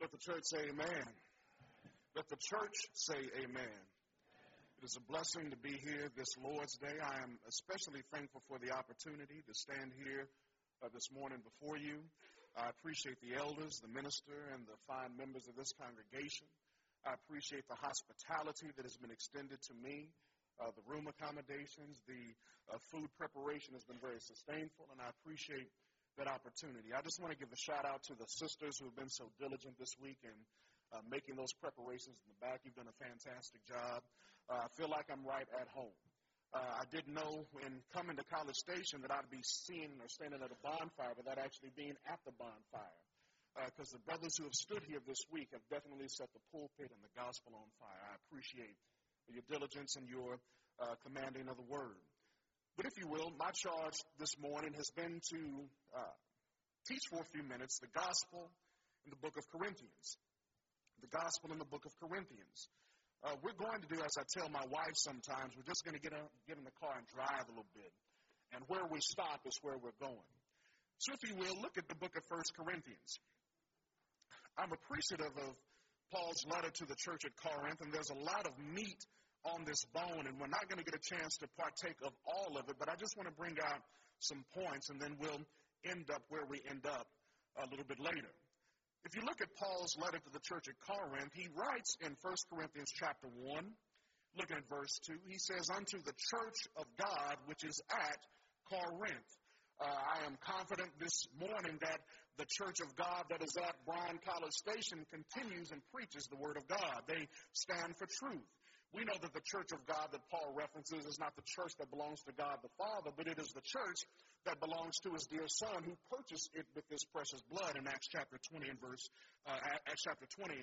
Let the church say amen. Let the church say amen. It is a blessing to be here this Lord's Day. I am especially thankful for the opportunity to stand here this morning before you. I appreciate the elders, the minister, and the fine members of this congregation. I appreciate the hospitality that has been extended to me, the room accommodations, the food preparation has been very sustainful, and I appreciate that opportunity. I just want to give a shout out to the sisters who have been so diligent this week in making those preparations in the back. You've done a fantastic job. I feel like I'm right at home. I didn't know when coming to College Station that I'd be seeing or standing at a bonfire without actually being at the bonfire. Because the brothers who have stood here this week have definitely set the pulpit and the gospel on fire. I appreciate your diligence and your commanding of the word. But if you will, my charge this morning has been to teach for a few minutes the gospel in the book of Corinthians. The gospel in the book of Corinthians. We're going to do, as I tell my wife sometimes, we're just going to get in the car and drive a little bit. And where we stop is where we're going. So if you will, look at the book of 1 Corinthians. I'm appreciative of Paul's letter to the church at Corinth, and there's a lot of meat on this bone, and we're not going to get a chance to partake of all of it, but I just want to bring out some points, and then we'll end up where we end up a little bit later. If you look at Paul's letter to the church at Corinth, he writes in 1 Corinthians chapter 1, looking at verse 2, he says, "Unto the church of God which is at Corinth." I am confident this morning that the church of God that is at Bryan College Station continues and preaches the word of God. They stand for truth. We know that the church of God that Paul references is not the church that belongs to God the Father, but it is the church that belongs to his dear Son who purchased it with his precious blood in Acts chapter 20 and verse 28.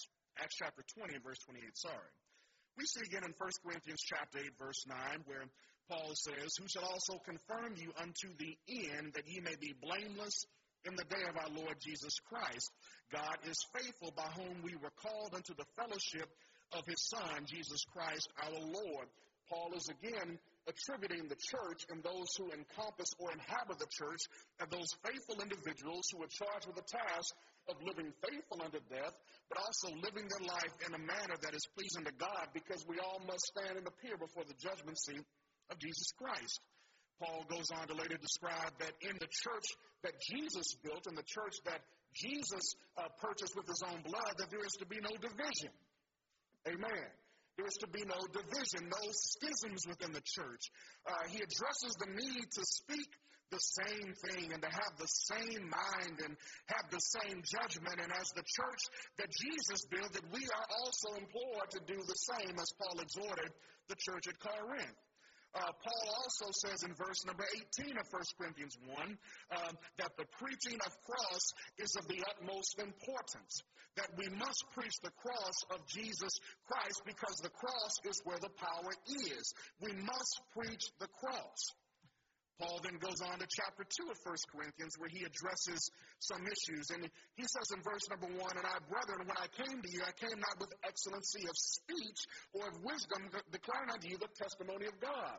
We see again in 1 Corinthians chapter 8 verse 9 where Paul says, "Who shall also confirm you unto the end that ye may be blameless in the day of our Lord Jesus Christ. God is faithful, by whom we were called unto the fellowship of his Son, Jesus Christ our Lord." Paul is again attributing the church and those who encompass or inhabit the church and those faithful individuals who are charged with the task of living faithful unto death, but also living their life in a manner that is pleasing to God, because we all must stand and appear before the judgment seat of Jesus Christ. Paul goes on to later describe that in the church that Jesus built, in the church that Jesus purchased with his own blood, that there is to be no division. Amen. There is to be no division, no schisms within the church. He addresses the need to speak the same thing and to have the same mind and have the same judgment. And as the church that Jesus built, that we are also implored to do the same as Paul exhorted the church at Corinth. Paul also says in verse number 18 of 1 Corinthians 1 that the preaching of cross is of the utmost importance, that we must preach the cross of Jesus Christ because the cross is where the power is. We must preach the cross. Paul then goes on to chapter 2 of 1 Corinthians where he addresses some issues. And he says in verse number 1, "And I, brethren, when I came to you, I came not with excellency of speech or of wisdom, declaring unto you the testimony of God."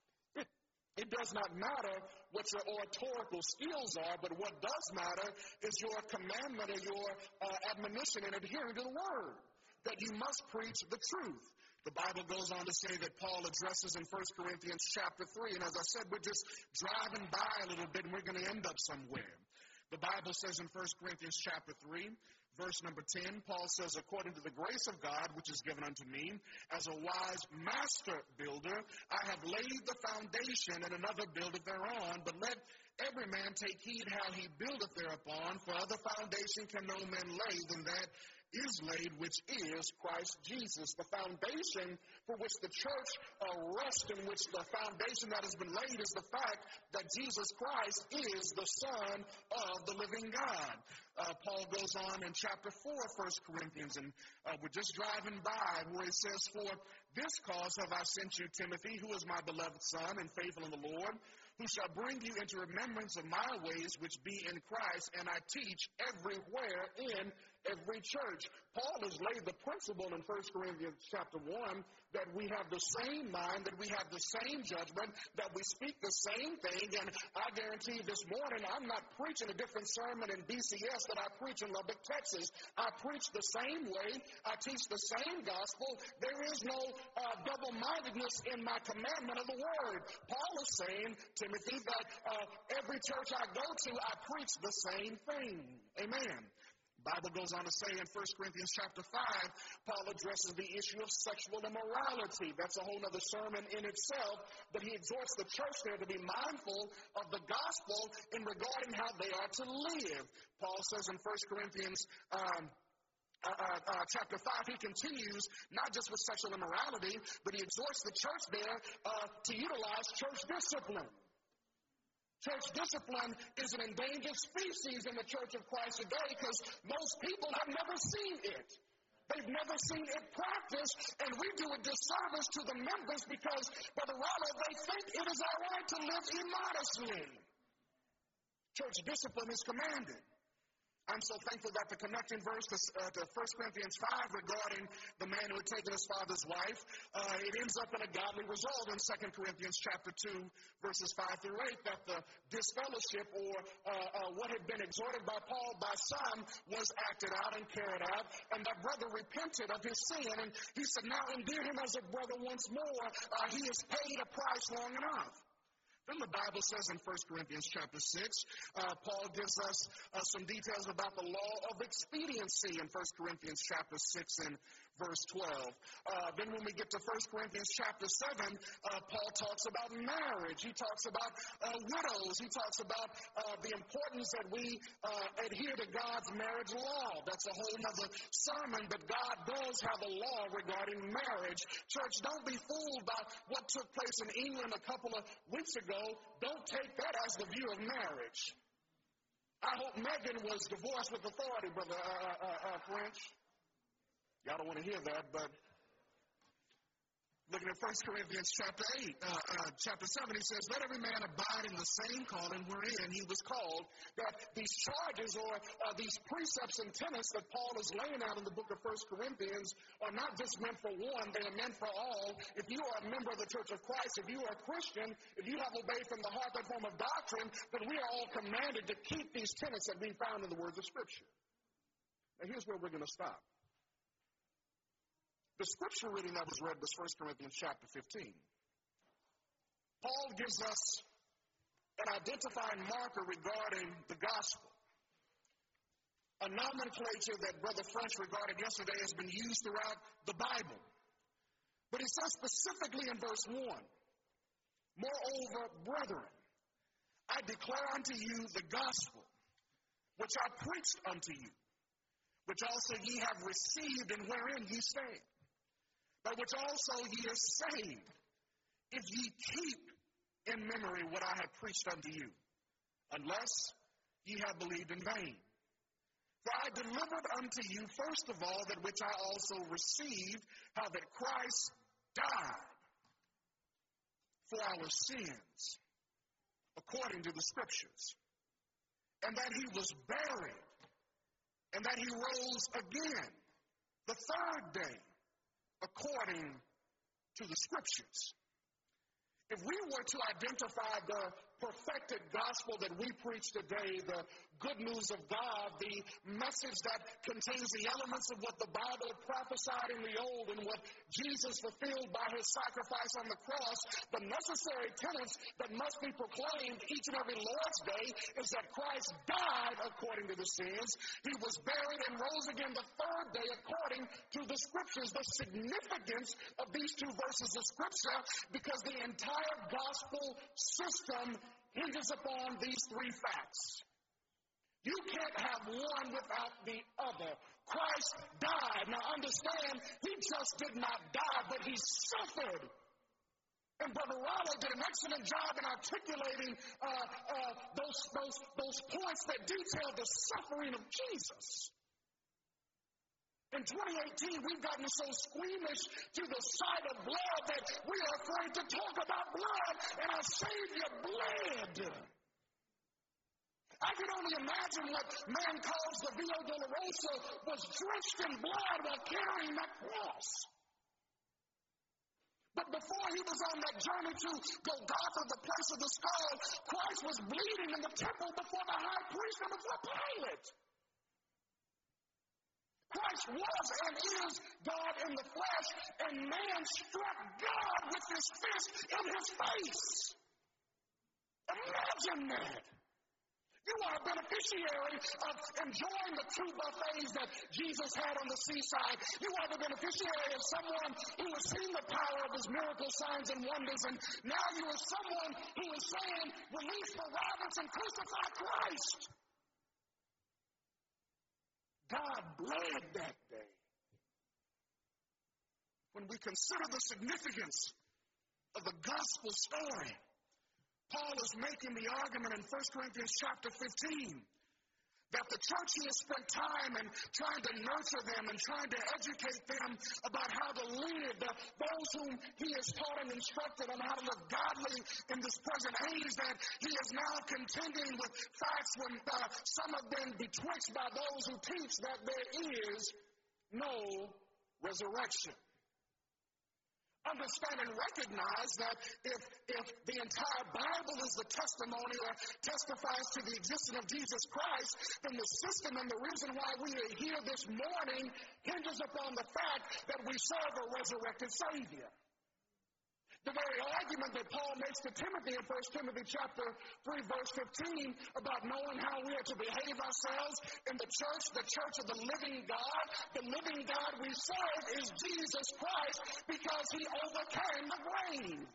It does not matter what your oratorical skills are, but what does matter is your commandment or your admonition in adhering to the word, that you must preach the truth. The Bible goes on to say that Paul addresses in 1 Corinthians chapter 3, and as I said, we're just driving by a little bit, and we're going to end up somewhere. The Bible says in 1 Corinthians chapter 3, verse number 10, Paul says, "According to the grace of God which is given unto me, as a wise master builder, I have laid the foundation, and another buildeth thereon. But let every man take heed how he buildeth thereupon, for other foundation can no man lay than that is laid, which is Christ Jesus." The foundation for which the church rests, in which the foundation that has been laid is the fact that Jesus Christ is the Son of the living God. Paul goes on in chapter 4 of 1 Corinthians, and we're just driving by where he says, "For this cause have I sent you, Timothy, who is my beloved son and faithful in the Lord, who shall bring you into remembrance of my ways which be in Christ, and I teach everywhere in every church. Paul has laid the principle in 1 Corinthians chapter 1 that we have the same mind, that we have the same judgment, that we speak the same thing. And I guarantee you this morning, I'm not preaching a different sermon in BCS that I preach in Lubbock, Texas. I preach the same way. I teach the same gospel. There is no double-mindedness in my commandment of the word. Paul is saying, Timothy, that every church I go to, I preach the same thing. Amen. The Bible goes on to say in 1 Corinthians chapter 5, Paul addresses the issue of sexual immorality. That's a whole other sermon in itself, but he exhorts the church there to be mindful of the gospel in regarding how they are to live. Paul says in 1 Corinthians chapter 5, he continues not just with sexual immorality, but he exhorts the church there to utilize church discipline. Church discipline is an endangered species in the Church of Christ today because most people have never seen it. They've never seen it practiced, and we do a disservice to the members because, Brother Rollo, they think it is all right to live immodestly. Church discipline is commanded. I'm so thankful that the connecting verse to 1 Corinthians 5 regarding the man who had taken his father's wife, it ends up in a godly result in 2 Corinthians chapter 2, verses 5 through 8, that the disfellowship or what had been exhorted by Paul by some was acted out and carried out, and that brother repented of his sin, and he said, now endear him as a brother once more. He has paid a price long enough. Then the Bible says in 1 Corinthians chapter 6, Paul gives us some details about the law of expediency in 1 Corinthians chapter 6 and verse 12. Then when we get to 1 Corinthians chapter 7, Paul talks about marriage. He talks about widows. He talks about the importance that we adhere to God's marriage law. That's a whole other sermon, but God does have a law regarding marriage. Church, don't be fooled by what took place in England a couple of weeks ago. Don't take that as the view of marriage. I hope Meghan was divorced with authority, Brother French. Y'all don't want to hear that, but looking at 1 Corinthians chapter 7, he says, let every man abide in the same calling wherein he was called. That these charges or these precepts and tenets that Paul is laying out in the book of 1 Corinthians are not just meant for one, they are meant for all. If you are a member of the Church of Christ, if you are a Christian, if you have obeyed from the heart that form of doctrine, then we are all commanded to keep these tenets that we found in the words of Scripture. Now here's where we're going to stop. The scripture reading that was read was 1 Corinthians chapter 15. Paul gives us an identifying marker regarding the gospel. A nomenclature that Brother French regarded yesterday has been used throughout the Bible. But he says specifically in verse 1, moreover, brethren, I declare unto you the gospel, which I preached unto you, which also ye have received and wherein ye stand, by which also ye are saved, if ye keep in memory what I have preached unto you, unless ye have believed in vain. For I delivered unto you, first of all, that which I also received, how that Christ died for our sins, according to the Scriptures, and that he was buried, and that he rose again the third day, according to the Scriptures. If we were to identify the perfected gospel that we preach today, the good news of God, the message that contains the elements of what the Bible prophesied in the Old and what Jesus fulfilled by his sacrifice on the cross, the necessary tenets that must be proclaimed each and every Lord's Day is that Christ died according to the sins, he was buried and rose again the third day according to the Scriptures. The significance of these two verses of Scripture, because the entire gospel system hinges upon these three facts. You can't have one without the other. Christ died. Now understand, he just did not die, but he suffered. And Brother Rollo did an excellent job in articulating those points that detail the suffering of Jesus. In 2018, we've gotten so squeamish to the sight of blood that we are afraid to talk about blood, and our Savior bled. I can only imagine what man calls the Via Dolorosa was drenched in blood while carrying that cross. But before he was on that journey to Golgotha, the place of the skull, Christ was bleeding in the temple before the high priest and before Pilate. Christ was and is God in the flesh, and man struck God with his fist in his face. Imagine that. You are a beneficiary of enjoying the two buffets that Jesus had on the seaside. You are the beneficiary of someone who has seen the power of his miracle signs and wonders, and now you are someone who is saying, release Barabbas and crucify Christ. God bled that day. When we consider the significance of the gospel story, Paul is making the argument in 1 Corinthians chapter 15 that the church, he has spent time and trying to nurture them and trying to educate them about how to live, those whom he has taught and instructed on how to live godly in this present age, that he is now contending with facts when some have been betwixt by those who teach that there is no resurrection. Understand and recognize that if the entire Bible is the testimony or testifies to the existence of Jesus Christ, then the system and the reason why we are here this morning hinges upon the fact that we serve a resurrected Savior. The very argument that Paul makes to Timothy in 1 Timothy chapter 3, verse 15, about knowing how we are to behave ourselves in the church of the living God. The living God we serve is Jesus Christ because he overcame the grave.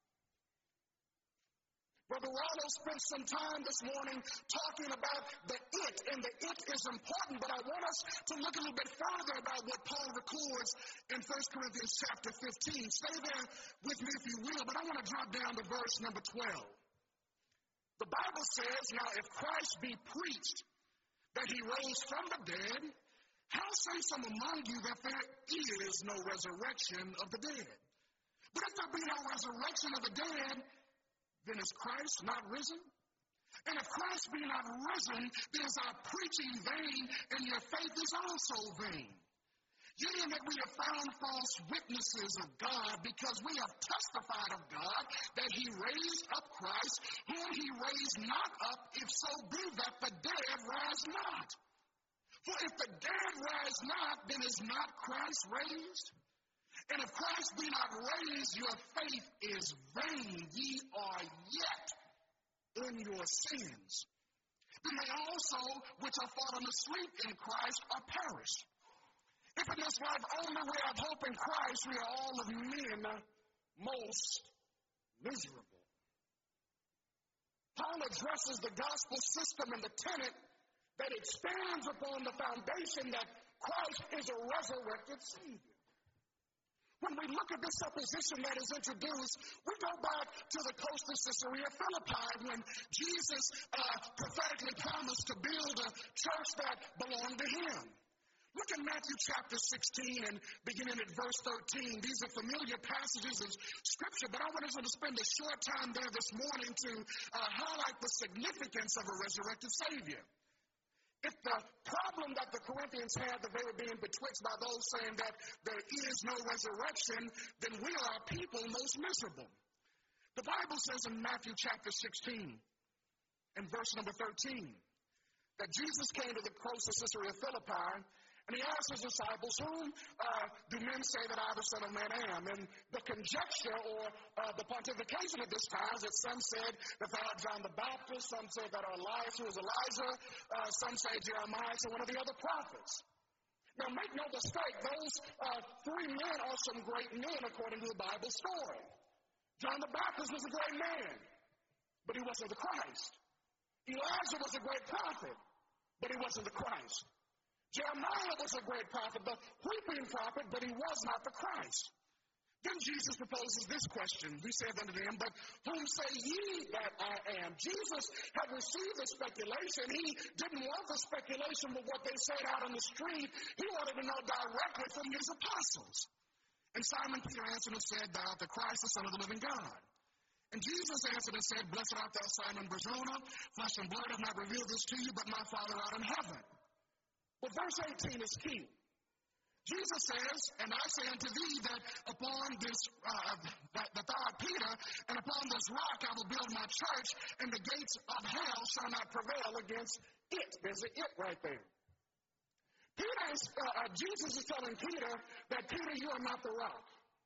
Brother Rollo spent some time this morning talking about the it, and the it is important, but I want us to look a little bit further about what Paul records in 1 Corinthians chapter 15. Stay there with me if you will, but I want to drop down to verse number 12. The Bible says, now if Christ be preached that he rose from the dead, how say some among you that there is no resurrection of the dead? But if there be no resurrection of the dead, then is Christ not risen? And if Christ be not risen, then is our preaching vain, and your faith is also vain. Yea, that we have found false witnesses of God, because we have testified of God that he raised up Christ, whom he raised not up, if so be that the dead rise not. For if the dead rise not, then is not Christ raised? And if Christ be not raised, your faith is vain. Ye are yet in your sins. Then they also, which are fallen asleep in Christ, are perished. If in this life only we have hope in Christ, we are all of men most miserable. Paul addresses the gospel system and the tenet that it stands upon the foundation that Christ is a resurrected Savior. When we look at this supposition that is introduced, we go back to the coast of Caesarea Philippi when Jesus prophetically promised to build a church that belonged to him. Look at Matthew chapter 16 and beginning at verse 13. These are familiar passages of Scripture, but I want us to spend a short time there this morning to highlight the significance of a resurrected Savior. If the problem that the Corinthians had, that they were being betwixt by those saying that there is no resurrection, then we are a people most miserable. The Bible says in Matthew chapter 16 and verse number 13 that Jesus came to the coast of Caesarea Philippi, and he asked his disciples, whom do men say that I, the Son of Man, am? And the conjecture or the pontification at this time is that some said that thou art John the Baptist, some said that Elias, who is Elijah, some say Jeremiah, so one of the other prophets. Now make no mistake, those three men are some great men according to the Bible story. John the Baptist was a great man, but he wasn't the Christ. Elijah was a great prophet, but he wasn't the Christ. Jeremiah was a great prophet, the weeping prophet, but he was not the Christ. Then Jesus proposes this question. He said unto them, but whom say ye that I am? Jesus had received the speculation. He didn't want the speculation with what they said out on the street. He wanted to know directly from his apostles. And Simon Peter answered and said, thou art the Christ, the Son of the living God. And Jesus answered and said, Blessed art thou, Simon Barjona, flesh and blood have not revealed this to you, but my Father out in heaven. But verse 18 is key. Jesus says, and I say unto thee that upon this, that thou art Peter, and upon this rock I will build my church, and the gates of hell shall not prevail against it. There's an it right there. Jesus is telling Peter that, Peter, you are not the rock.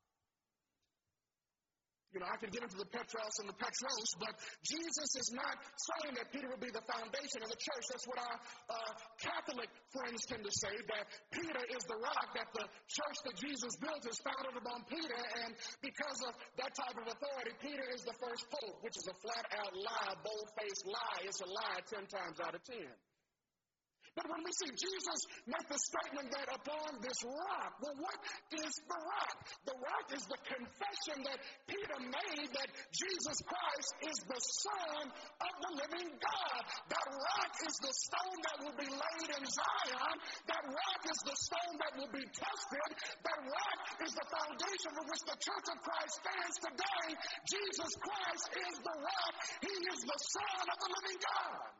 You know, I can get into the Petros and the Petros, but Jesus is not saying that Peter will be the foundation of the church. That's what our Catholic friends tend to say, that Peter is the rock, that the church that Jesus built is founded upon Peter, and because of that type of authority, Peter is the first pope, which is a flat-out lie, bold-faced lie. It's a lie 10 times out of 10. But when we see Jesus make the statement that upon this rock, well, what is the rock? The rock is the confession that Peter made that Jesus Christ is the Son of the living God. That rock is the stone that will be laid in Zion. That rock is the stone that will be tested. That rock is the foundation for which the Church of Christ stands today. Jesus Christ is the rock. He is the Son of the living God.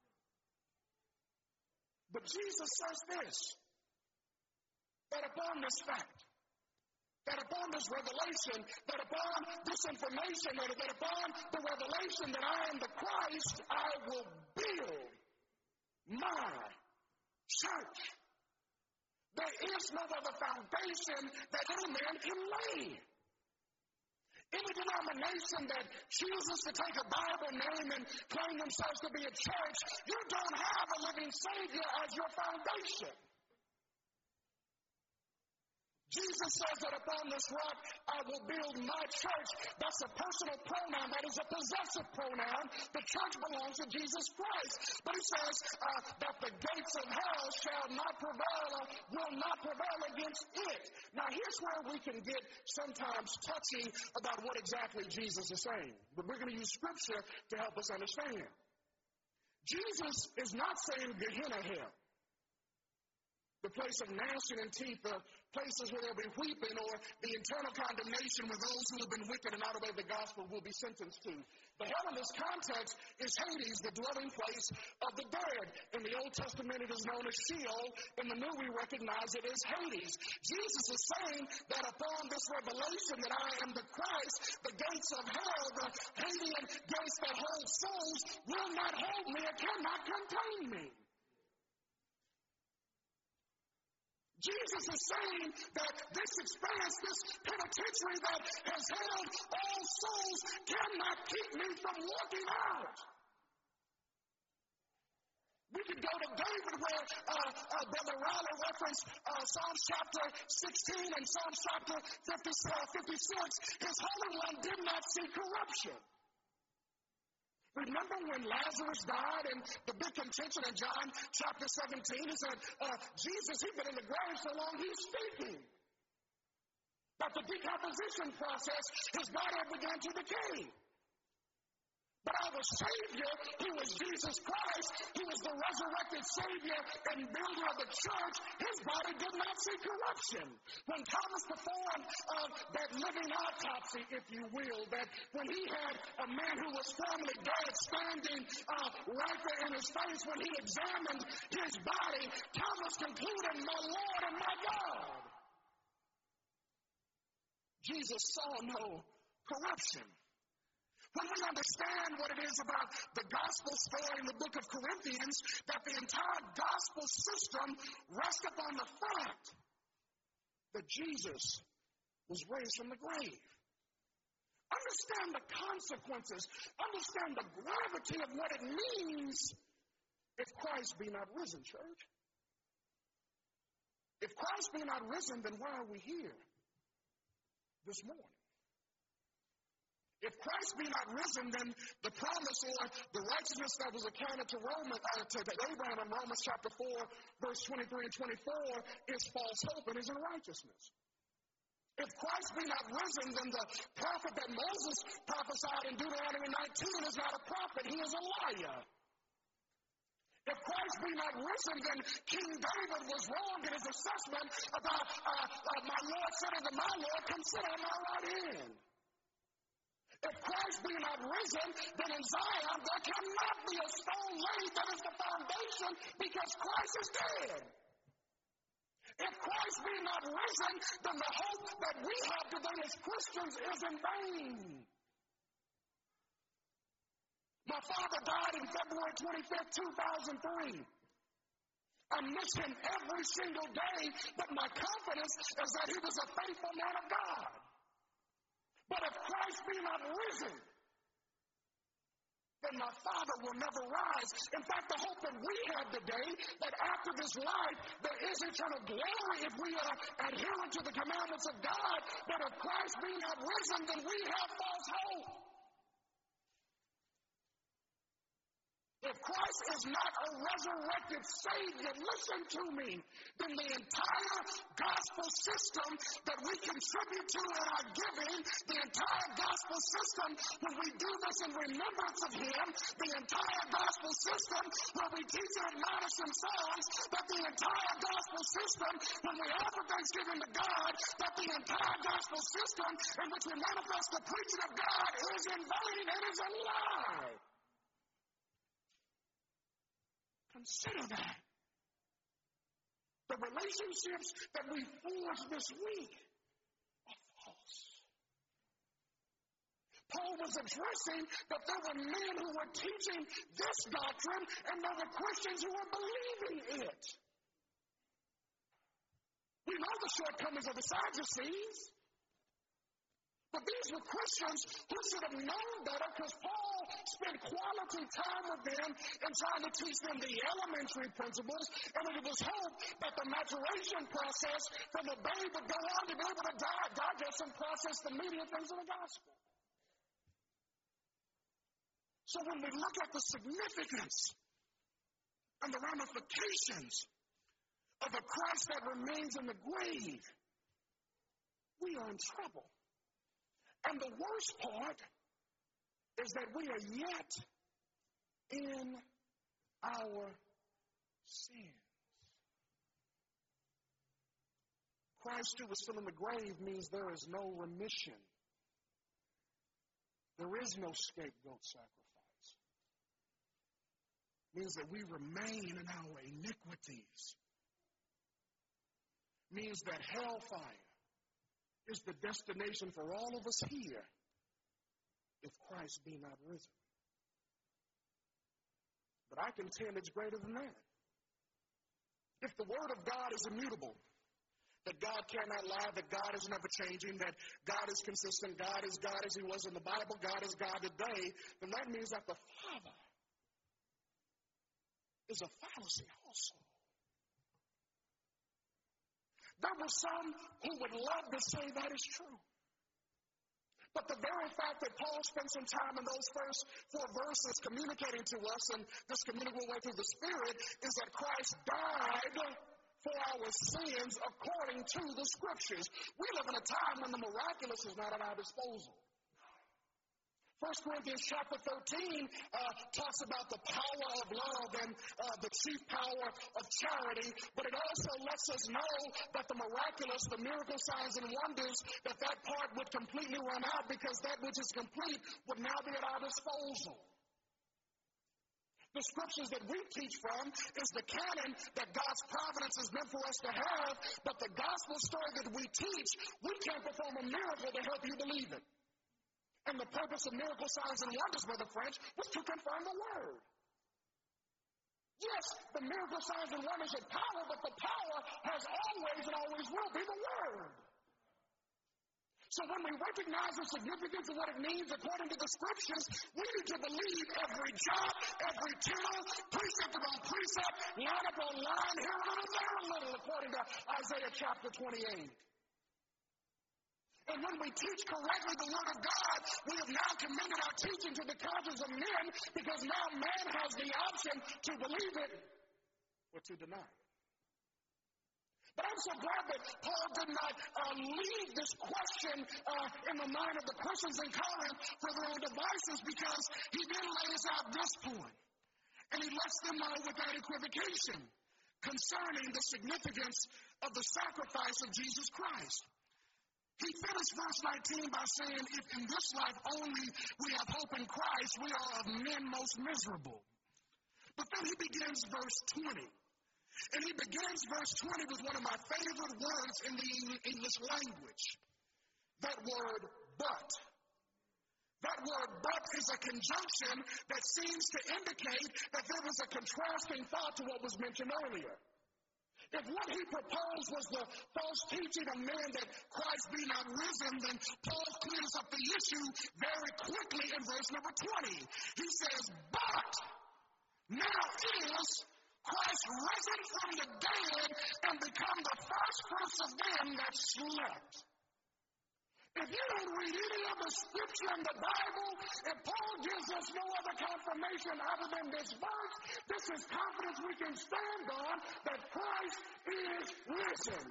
But Jesus says this, that upon this fact, that upon this revelation, that upon this information, that upon the revelation that I am the Christ, I will build my church. There is no other foundation that any man can lay. Any denomination that chooses to take a Bible name and claim themselves to be a church, you don't have a living Savior as your foundation. Jesus says that upon this rock I will build my church. That's a personal pronoun. That is a possessive pronoun. The church belongs to Jesus Christ. But he says that the gates of hell shall not prevail or will not prevail against it. Now here's where we can get sometimes touchy about what exactly Jesus is saying. But we're going to use Scripture to help us understand. Jesus is not saying Gehenna hell, the place of gnashing and teeth, the places where there'll be weeping, or the eternal condemnation where those who have been wicked and not obeyed the gospel will be sentenced to. The hell in this context is Hades, the dwelling place of the dead. In the Old Testament, it is known as Sheol. In the New, we recognize it as Hades. Jesus is saying that upon this revelation that I am the Christ, the gates of hell, the Hadean gates that hold souls, will not hold me or cannot contain me. Jesus is saying that this experience, this penitentiary that has held all souls, cannot keep me from walking out. We could go to David where Brother Riley referenced Psalms chapter 16 and Psalms chapter 56. His Holy One did not see corruption. Remember when Lazarus died and the big contention in John chapter 17? He said, Jesus, he's been in the grave so long, he's speaking. But the decomposition process, his body began to decay. But our Savior, who was Jesus Christ, who was the resurrected Savior and builder of the church, his body did not see corruption. When Thomas performed that living autopsy, if you will, that when he had a man who was formerly dead standing right there in his face, when he examined his body, Thomas concluded, my Lord and my God. Jesus saw no corruption. When we understand what it is about the gospel story in the book of Corinthians, that the entire gospel system rests upon the fact that Jesus was raised from the grave. Understand the consequences. Understand the gravity of what it means if Christ be not risen, church. If Christ be not risen, then why are we here this morning? If Christ be not risen, then the promise or the righteousness that was accounted to Abraham in Romans chapter 4, verse 23 and 24 is false hope and is unrighteousness. If Christ be not risen, then the prophet that Moses prophesied in Deuteronomy 19 is not a prophet, he is a liar. If Christ be not risen, then King David was wrong in his assessment about my Lord said unto my Lord, come sit on my right hand. If Christ be not risen, then in Zion there cannot be a stone laid that is the foundation, because Christ is dead. If Christ be not risen, then the hope that we have today as Christians is in vain. My father died in February 25th, 2003. I miss him every single day, but my confidence is that he was a faithful man of God. But if Christ be not risen, then my father will never rise. In fact, the hope that we have today, that after this life, there is eternal glory if we are adherent to the commandments of God. But if Christ be not risen, then we have false hope. If Christ is not a resurrected Savior, listen to me, then the entire gospel system that we contribute to in our giving, the entire gospel system when we do this in remembrance of Him, the entire gospel system when we teach and admonish in songs, that the entire gospel system when we offer thanksgiving to God, that the entire gospel system in which we manifest the preaching of God is in vain and is a lie. Consider that. The relationships that we forged this week are false. Paul was addressing that there were men who were teaching this doctrine, and there were Christians who were believing it. We know the shortcomings of the Sadducees. But these were Christians who should have known better, because Paul spent quality time with them and trying to teach them the elementary principles, and it was hoped that the maturation process from the babe would go on to be able to digest and process the meaty things of the gospel. So when we look at the significance and the ramifications of a Christ that remains in the grave, we are in trouble. And the worst part is that we are yet in our sins. Christ who was still in the grave means there is no remission. There is no scapegoat sacrifice. It means that we remain in our iniquities. It means that hellfire is the destination for all of us here if Christ be not risen. But I contend it's greater than that. If the Word of God is immutable, that God cannot lie, that God is never changing, that God is consistent, God is God as He was in the Bible, God is God today, then that means that the Father is a fallacy also. There were some who would love to say that is true. But the very fact that Paul spent some time in those first 4 verses communicating to us, and this communicable way through the Spirit, is that Christ died for our sins according to the Scriptures. We live in a time when the miraculous is not at our disposal. 1 Corinthians chapter 13 talks about the power of love and the chief power of charity, but it also lets us know that the miraculous, the miracle signs and wonders, that part would completely run out, because that which is complete would now be at our disposal. The scriptures that we teach from is the canon that God's providence is meant for us to have, but the gospel story that we teach, we can't perform a miracle to help you believe it. And the purpose of miracle signs and wonders, Brother French, was to confirm the word. Yes, the miracle signs and wonders are power, but the power has always and always will be the word. So when we recognize the significance of what it means according to the Scriptures, we need to believe every jot, every tittle, precept upon precept, line upon line, here a little, there a little, according to Isaiah chapter 28. And when we teach correctly the Word of God, we have now commended our teaching to the conscience of men, because now man has the option to believe it or to deny it. But I'm so glad that Paul did not leave this question in the mind of the Christians in Corinth for their own devices, because he then lays out this point. And he lets them know without equivocation concerning the significance of the sacrifice of Jesus Christ. He finished verse 19 by saying, if in this life only we have hope in Christ, we are of men most miserable. But then he begins verse 20. And he begins verse 20 with one of my favorite words in the English language. That word, but. That word, but, is a conjunction that seems to indicate that there was a contrasting thought to what was mentioned earlier. If what he proposed was the false teaching of man that Christ be not risen, then Paul clears up the issue very quickly in verse number 20. He says, but now is Christ risen from the dead and become the first fruits of them that slept. If you don't read any other scripture in the Bible, if Paul gives us no other confirmation other than this verse, this is confidence we can stand on that Christ is risen.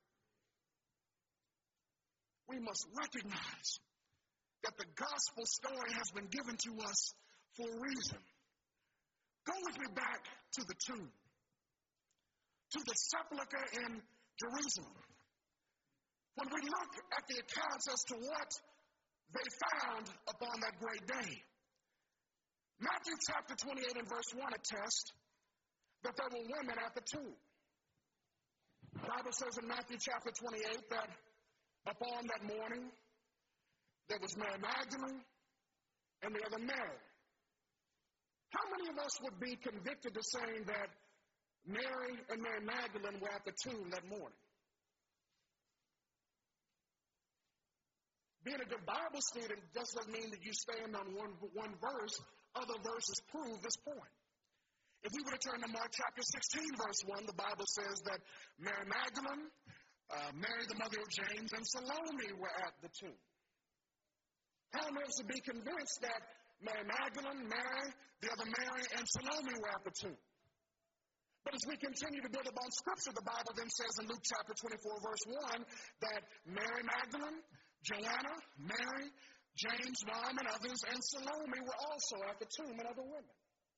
We must recognize that the gospel story has been given to us for a reason. Go with me back to the tomb, to the sepulchre in Jerusalem. When we look at the accounts as to what they found upon that great day, Matthew chapter 28 and verse 1 attests that there were women at the tomb. The Bible says in Matthew chapter 28 that upon that morning there was Mary Magdalene and the other Mary. How many of us would be convicted of saying that Mary and Mary Magdalene were at the tomb that morning? Being a good Bible student just doesn't mean that you stand on one verse. Other verses prove this point. If we were to turn to Mark chapter 16, verse 1, the Bible says that Mary Magdalene, Mary the mother of James, and Salome were at the tomb. How many of us would be convinced that Mary Magdalene, Mary, the other Mary, and Salome were at the tomb? But as we continue to build upon Scripture, the Bible then says in Luke chapter 24, verse 1, that Mary Magdalene, Joanna, Mary, James, Mom, and others, and Salome were also at the tomb, and other women.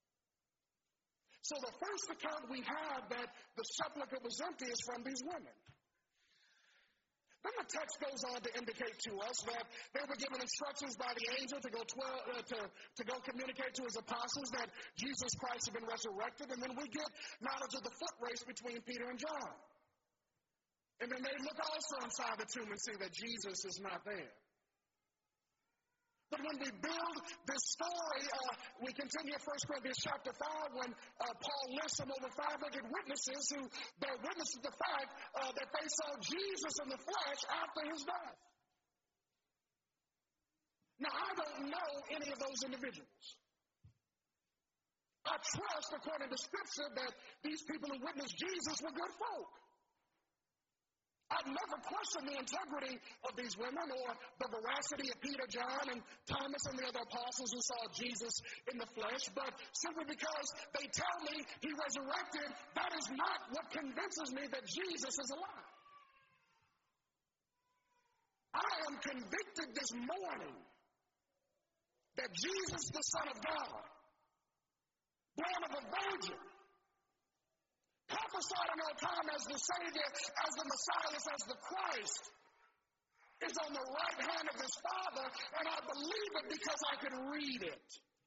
So the first account we have that the sepulchre was empty is from these women. Then the text goes on to indicate to us that they were given instructions by the angel to go communicate to his apostles that Jesus Christ had been resurrected, and then we get knowledge of the foot race between Peter and John. And then they look also inside the tomb and see that Jesus is not there. But when we build this story, we continue in 1 Corinthians chapter 5 when Paul lists some over 500 witnesses who bear witness to the fact that they saw Jesus in the flesh after his death. Now, I don't know any of those individuals. I trust, according to Scripture, that these people who witnessed Jesus were good folk. I've never questioned the integrity of these women or the veracity of Peter, John, and Thomas and the other apostles who saw Jesus in the flesh, but simply because they tell me he resurrected, that is not what convinces me that Jesus is alive. I am convicted this morning that Jesus, the Son of God, born of a virgin, prophesied in our time as the Savior, as the Messiah, as the Christ, is on the right hand of his Father, and I believe it because I can read it.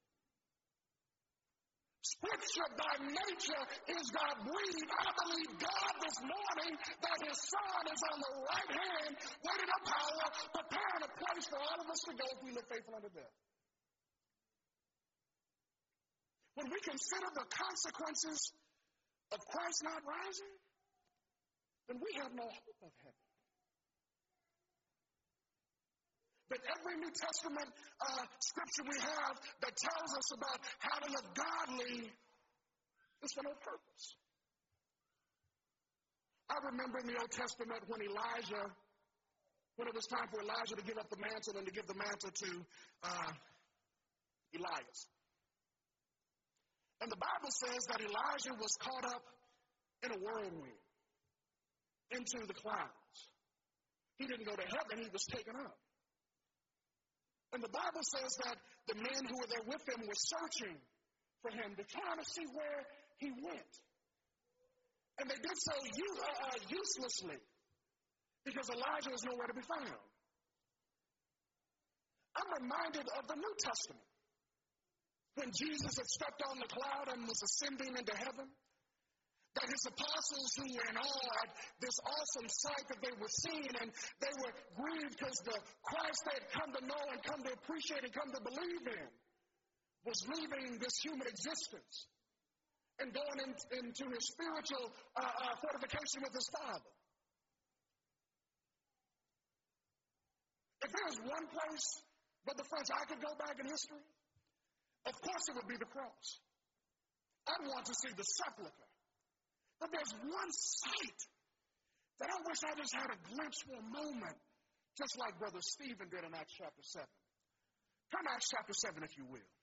Scripture by nature is God-breathed. I believe God this morning that his Son is on the right hand, waiting up power, preparing a place for all of us to go if we live faithful unto death. When we consider the consequences of Christ not rising, then we have no hope of heaven. That every New Testament scripture we have that tells us about how to live godly is for no purpose. I remember in the Old Testament when it was time for Elijah to give up the mantle and to give the mantle to Elias. And the Bible says that Elijah was caught up in a whirlwind into the clouds. He didn't go to heaven, he was taken up. And the Bible says that the men who were there with him were searching for him to try to see where he went. And they did so uselessly. because Elijah is nowhere to be found. I'm reminded of the New Testament when Jesus had stepped on the cloud and was ascending into heaven, that his apostles who were in awe at this awesome sight that they were seeing, and they were grieved because the Christ they had come to know and come to appreciate and come to believe in was leaving this human existence and going into his spiritual fortification with his Father. If there was one place, Brother French, I could go back in history, of course it would be the cross. I'd want to see the sepulcher. But there's one sight that I wish I just had a glimpse for a moment, just like Brother Stephen did in Acts chapter 7. Turn to Acts chapter 7, if you will.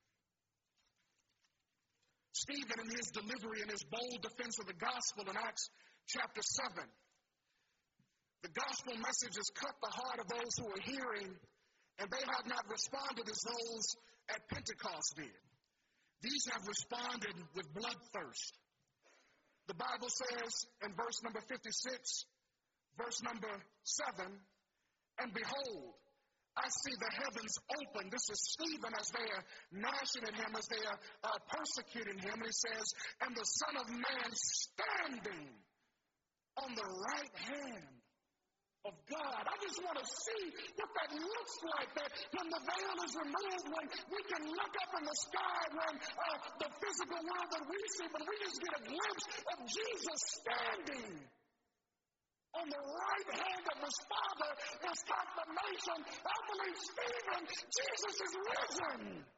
Stephen, in his delivery and his bold defense of the gospel in Acts chapter 7, the gospel message has cut the heart of those who are hearing, and they have not responded as those at Pentecost did. These have responded with bloodthirst. The Bible says in verse number 56, verse number 7, and behold, I see the heavens open. This is Stephen as they are gnashing at him, as they are persecuting him. And he says, and the Son of Man standing on the right hand of God. I just want to see what that looks like, that when the veil is removed, when we can look up in the sky, when the physical world that we see, when we just get a glimpse of Jesus standing on the right hand of his Father is confirmation. I believe, Stephen, Jesus is risen.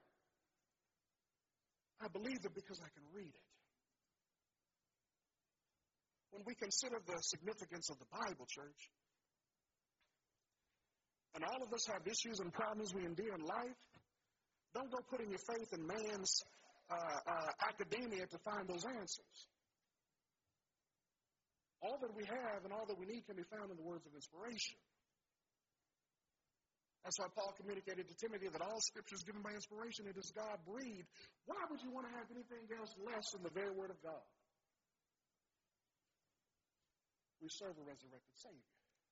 I believe it because I can read it. When we consider the significance of the Bible, church, and all of us have issues and problems we endure in life, don't go putting your faith in man's academia to find those answers. All that we have and all that we need can be found in the words of inspiration. That's why Paul communicated to Timothy that all Scripture is given by inspiration. It is God-breathed. Why would you want to have anything else less than the very Word of God? We serve a resurrected Savior.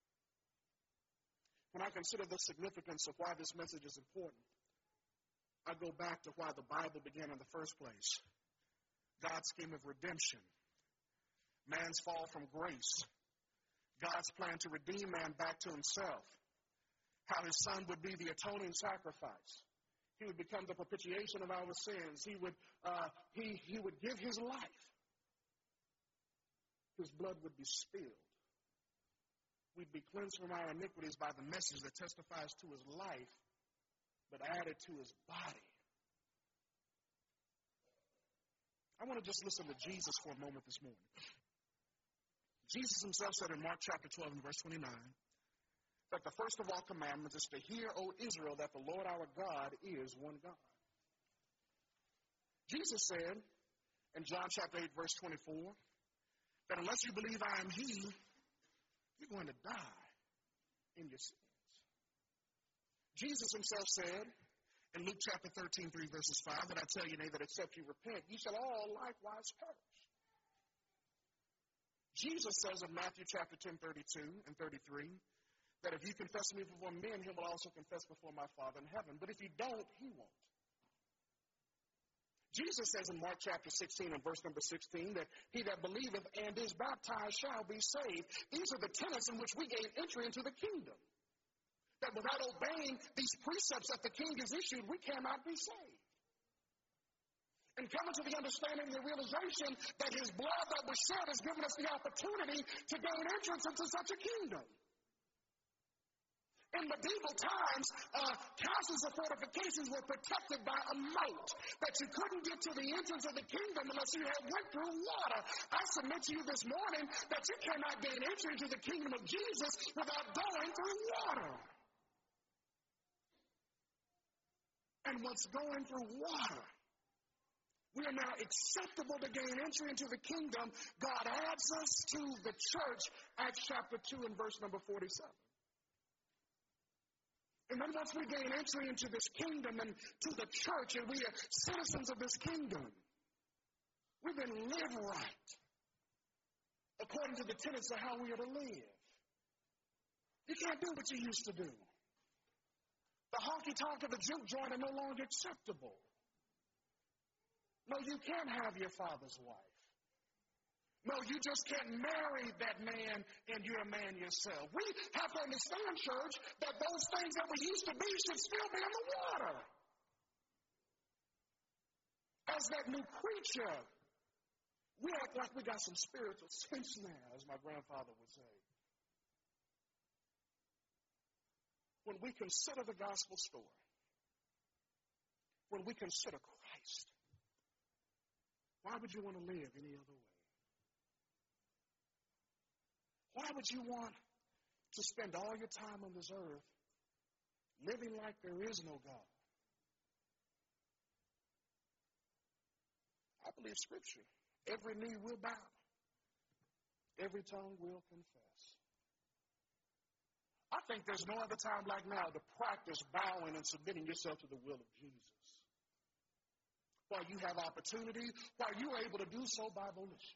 When I consider the significance of why this message is important, I go back to why the Bible began in the first place. God's scheme of redemption. Man's fall from grace. God's plan to redeem man back to himself. How his Son would be the atoning sacrifice. He would become the propitiation of our sins. He would give his life. His blood would be spilled. We'd be cleansed from our iniquities by the message that testifies to his life, but added to his body. I want to just listen to Jesus for a moment this morning. Jesus himself said in Mark chapter 12 and verse 29, that the first of all commandments is to hear, O Israel, that the Lord our God is one God. Jesus said in John chapter 8 verse 24, that unless you believe I am he, you're going to die in your sins. Jesus himself said in Luke chapter 13, 3 verses 5, that I tell you, nay, that except you repent, you shall all likewise perish. Jesus says in Matthew chapter 10, 32 and 33, that if you confess me before men, he will also confess before my Father in heaven. But if you don't, he won't. Jesus says in Mark chapter 16 and verse number 16 that he that believeth and is baptized shall be saved. These are the tenets in which we gain entry into the kingdom. That without obeying these precepts that the king has issued, we cannot be saved. And coming to the understanding and the realization that his blood that was shed has given us the opportunity to gain entrance into such a kingdom. In medieval times, castles or fortifications were protected by a moat, that you couldn't get to the entrance of the kingdom unless you had went through water. I submit to you this morning that you cannot gain entry into the kingdom of Jesus without going through water. And what's going through water, we are now acceptable to gain entry into the kingdom. God adds us to the church, Acts chapter 2 and verse number 47. And then once we gain entry into this kingdom and to the church, and we are citizens of this kingdom, we then live right according to the tenets of how we are to live. You can't do what you used to do. The honky-tonk of the juke joint are no longer acceptable. No, you can't have your father's wife. No, you just can't marry that man and you're a man yourself. We have to understand, church, that those things that we used to be should still be in the water. As that new creature, we act like we got some spiritual sense now, as my grandfather would say. When we consider the gospel story, when we consider Christ, why would you want to live any other way? Why would you want to spend all your time on this earth living like there is no God? I believe Scripture. Every knee will bow. Every tongue will confess. I think there's no other time like now to practice bowing and submitting yourself to the will of Jesus. While you have opportunity, while you're able to do so by volition.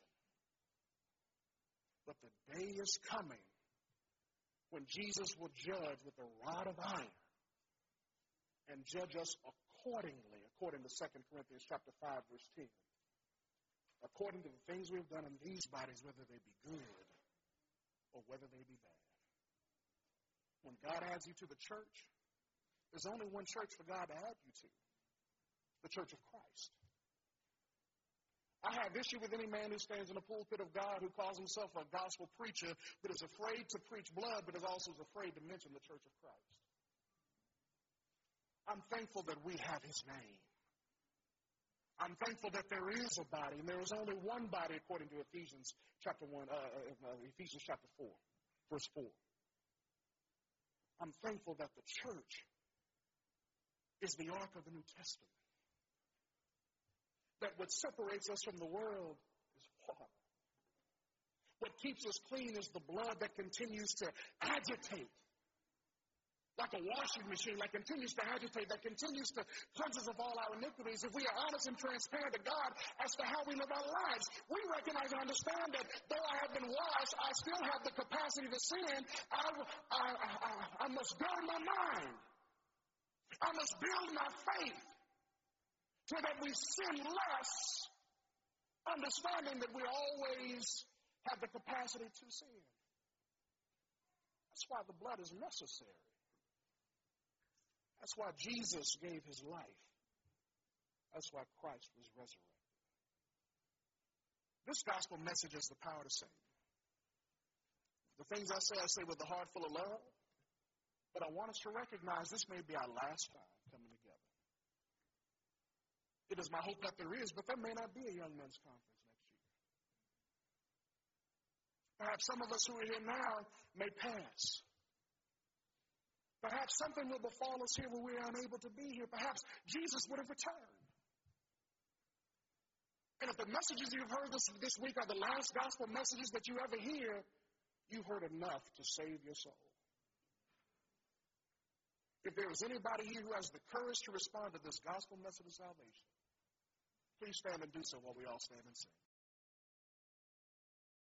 But the day is coming when Jesus will judge with a rod of iron and judge us accordingly, according to 2 Corinthians chapter 5, verse 10. According to the things we've done in these bodies, whether they be good or whether they be bad. When God adds you to the church, there's only one church for God to add you to. The church of Christ. I have issue with any man who stands in the pulpit of God who calls himself a gospel preacher but is afraid to preach blood but is also afraid to mention the church of Christ. I'm thankful that we have his name. I'm thankful that there is a body, and there is only one body according to Ephesians chapter 4, verse 4. I'm thankful that the church is the ark of the New Testament. That what separates us from the world is water. What keeps us clean is the blood that continues to agitate. Like a washing machine, that continues to agitate, that continues to cleanse us of all our iniquities. If we are honest and transparent to God as to how we live our lives, we recognize and understand that though I have been washed, I still have the capacity to sin. I must guard my mind. I must build my faith so that we sin less, understanding that we always have the capacity to sin. That's why the blood is necessary. That's why Jesus gave his life. That's why Christ was resurrected. This gospel message is the power to save. The things I say with a heart full of love. But I want us to recognize this may be our last time coming together. It is my hope that there is, but there may not be a young men's conference next year. Perhaps some of us who are here now may pass. Perhaps something will befall us here when we're unable to be here. Perhaps Jesus would have returned. And if the messages you've heard this week are the last gospel messages that you ever hear, you heard enough to save your soul. If there is anybody here who has the courage to respond to this gospel message of salvation, please stand and do so while we all stand and sing.